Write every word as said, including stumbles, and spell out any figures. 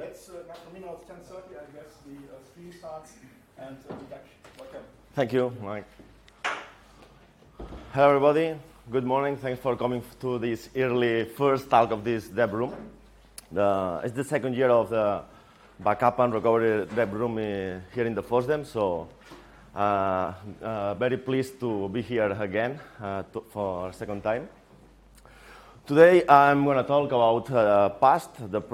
Let's, uh, for me now it's ten thirty, I guess the uh, stream starts, and uh, Jack, welcome. Thank you, Mike. Hello everybody, good morning, thanks for coming to this early first talk of this dev room. The, it's the second year of the backup and recovery dev room uh, here in the FOSDEM, so uh, uh, very pleased to be here again uh, to, for a second time. Today I'm going to talk about uh, past, the